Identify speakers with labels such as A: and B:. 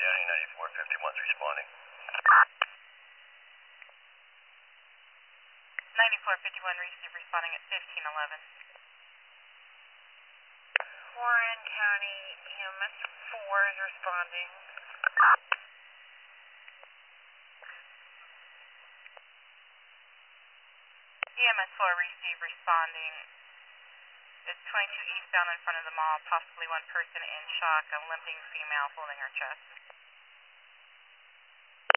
A: County, 9451's responding.
B: 9451 receive responding at 1511.
C: Warren County EMS 4 is responding.
B: EMS 4 receive responding. It's 22 eastbound in front of the mall, possibly one person in shock, a limping female holding her chest.